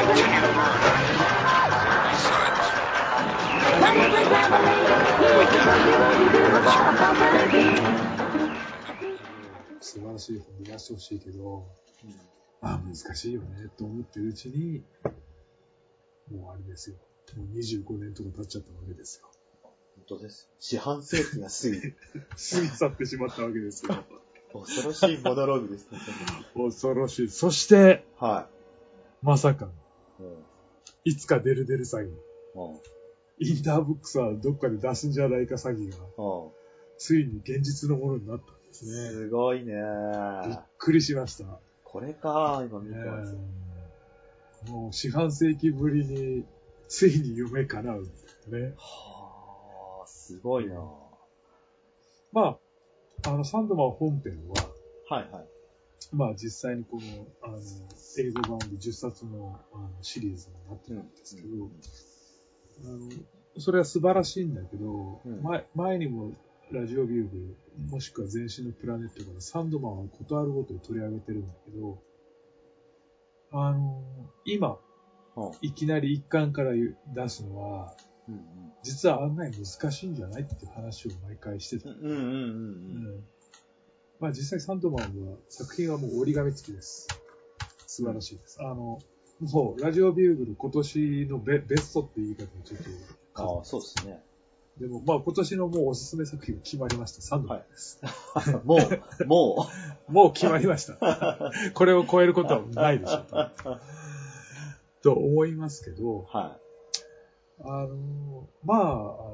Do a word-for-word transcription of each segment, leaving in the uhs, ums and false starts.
素晴らしい本出してほしいけど、うん、ああ難しいよねと思ってるうちに、もうあれですよ。もうにじゅうごねんとか経っちゃったわけですよ。 本当です。四半世紀が過ぎ、 過ぎ去ってしまったわけですよ。 恐ろしいモノローグですね。 恐ろしい。そして、 はい。 まさか、 うん、 いつか出る出る詐欺。 うん、 インターブックスはどっかで出すんじゃないか詐欺が、うん、ついに現実のものになったんですね。 すごいね。 びっくりしました。 これか、今見てます。 えー、もう四半世紀ぶりに、ついに夢叶う、ね。 はあ、すごいな。 まあ、あの、サンドマン本編は、 はいはい。 まあ実際にこの、あの、英語版でじゅっさつの、あのシリーズになってるんですけど、うんうんうん、あの、それは素晴らしいんだけど、うん、前, 前にもラジオビューグ、もしくは前身のプラネットからサンドマンはことあるごとに取り上げてるんだけど、あの、今、うん、いきなり一巻から出すのは、うんうん、実は案外難しいんじゃないっていう話を毎回してた。うんうんうんうんうんまあ実際サンドマンは作品はもう折り紙付きです。素晴らしいです。うん、あの、もうラジオビューグル今年の ベ, ベストって言い方をちょっと。 ああ、そうですね。 でもまあ今年のもうおすすめ作品が決まりました。サンドマンです。 はい、もう、もう、もう決まりました。これを超えることはないでしょう。と思いますけど、はい。あの、まあ、あの、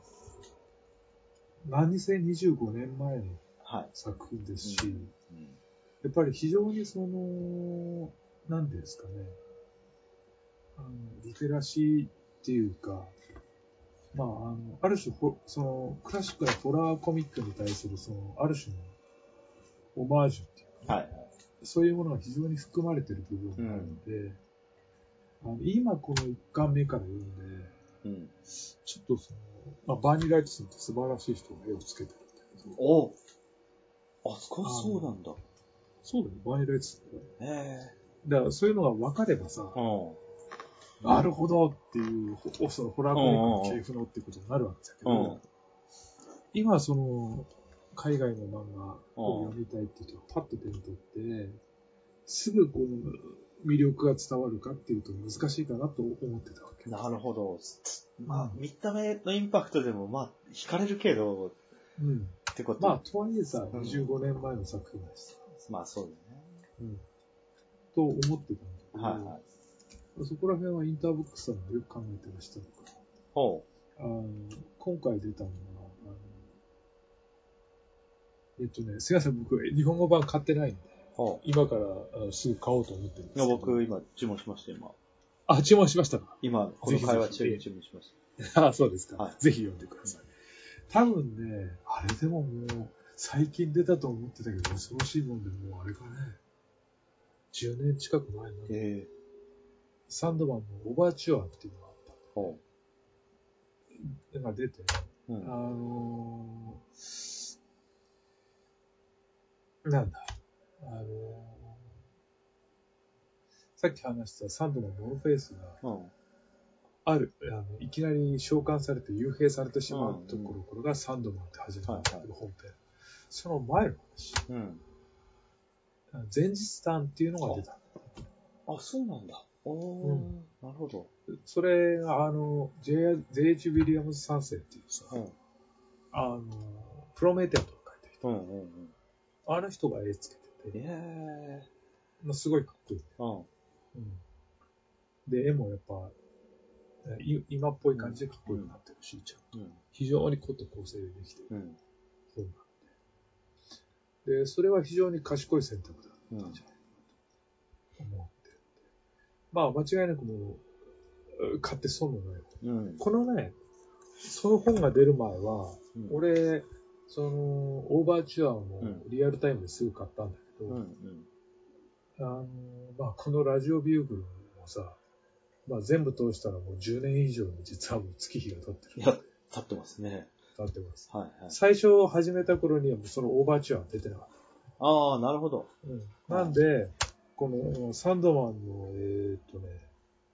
何せにじゅうごねんまえの作品ですし、はいうんうん、やっぱり非常にその、なんていうんですかね、あのリテラシーっていうか、まあ、あの、ある種、その、クラシックなホラーコミックに対する、その、ある種のオマージュっていうか、はい、そういうものが非常に含まれている部分があるので、うん、あの今このいっかんめから読んで、うん、ちょっとその、まあ、バーニー・ライトさんって素晴らしい人が絵をつけてるんだけど。 おあ、そうなんだ。 そうだよ、バーニー・ライトさん。 へぇだからそういうのが分かればさ、うん、なるほどっていう、そのホラーコミックの系譜のっていうことになるわけだけど、うん、今その、海外の漫画を読みたいっていうと、パッと手に取って、すぐこの魅力が伝わるかっていうと難しいかなと思ってたわけ。 なるほど。まあ、うん、見た目のインパクトでも、まあ、惹かれるけど、 うん。ってこと。まあ、とはいえさ、にじゅうごねんまえの作品です。 まあ、そうだね。 うん。と思ってたんだけど、はいはい、そこら辺はインターブックさんがよく考えてらしたのか。ほう。あの、今回出たのは、あのえっとね、すいません、僕、日本語版買ってないんで、はあ、今からすぐ買おうと思ってるんですけど。 いや、僕、今、注文しました、今。 あ、注文しましたか。 今、この会話中に注文しました。 あ、そうですか、はい。ぜひ読んでください。多分ね、あれでももう、最近出たと思ってたけど、恐ろしいもんで、もうあれかね、じゅうねん近く前になる。えー、サンドマンのオーバーチュアっていうのがあった。ほう。が出て、うん、あのー、なんだ、あのー、さっき話したサンドマンのモノフェイスが、うん、ある、あの、いきなり召喚されて幽閉されてしまうところ、これがサンドマンって始まるんだけど、本編。その前の話。うん、前日談っていうのが出た。 あ、そうなんだ。おー、うん、なるほど。 それが、あの、ジェイエイチ ウィリアムズさん世っていうさ、うん、あの、プロメテアとか書いてる人、うんうんうん、あの人が絵つけてて、えー、すごいかっこいい、ねうんうん。で、絵もやっぱ、今っぽい感じでかっこよくなってるし、ちゃんと。非常にこと構成でできてる本なんで。で、それは非常に賢い選択だったんじゃないかと思ってるんで。まあ、間違いなくもう、買って損のない本、うん。このね、その本が出る前は、うん、俺、その、オーバーチュアをリアルタイムですぐ買ったんだけど、うんうん、あの、まあ、このラジオビューグルもさ、まあ、全部通したらもうじゅうねん以上に実はもう月日が経ってる。 いや、経ってますね。 経ってます。はいはい、最初始めた頃にはもうそのオーバーチュアは出てなかった。 ああ、なるほど。 うん、なんで、このサンドマンの、えー、っとね、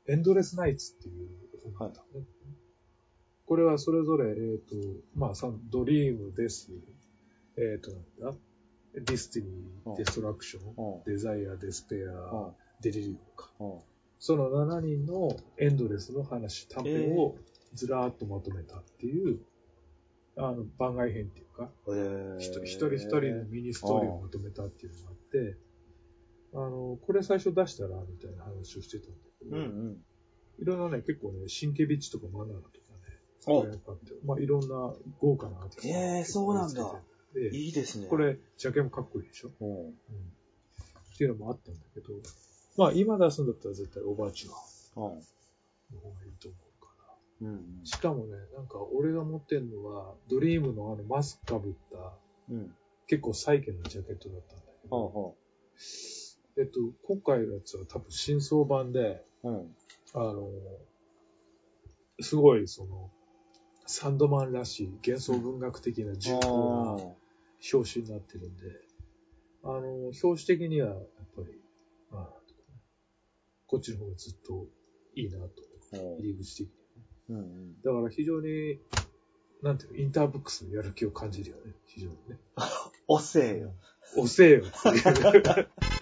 エンドレスナイツっていう本だったね。はい、これはそれぞれ、えっ、ー、と、まあ、ドリームです。えっ、ー、と、なんだディスティニー、デストラクション、デザイア、デスペア、デリリウムか。そのしちにんのエンドレスの話、短編をずらーっとまとめたっていう、あの、番外編っていうか、えー、一人一人のミニストーリーをまとめたっていうのがあって、あの、これ最初出したら、みたいな話をしてたんだけど、うんうん、いろんなね、結構ね、シンケビッチとかマナーとかね、これあって、まあいろんな豪華なアーティストがえー、そうなんだ。いいですね。 これ、ジャケもかっこいいでしょ、うんうん、っていうのもあったんだけど、まあ今出すんだったら絶対オーバーチュアの方がいいと思うから、うんうん、しかもね、なんか俺が持ってるのは、ドリームのあのマスクかぶった、うん、結構サイケなジャケットだったんだけど、はあはあ、えっと、今回のやつは多分新装版で、うん、あの、すごいその、サンドマンらしい幻想文学的な重厚な表紙になってるんで、あの、表紙的にはやっぱり、まあ、こっちの方がずっといいなと、入り口的に、うんうん。だから非常に、なんていうの、インターブックスのやる気を感じるよね、非常にね。 遅えよ。 遅えよっていう。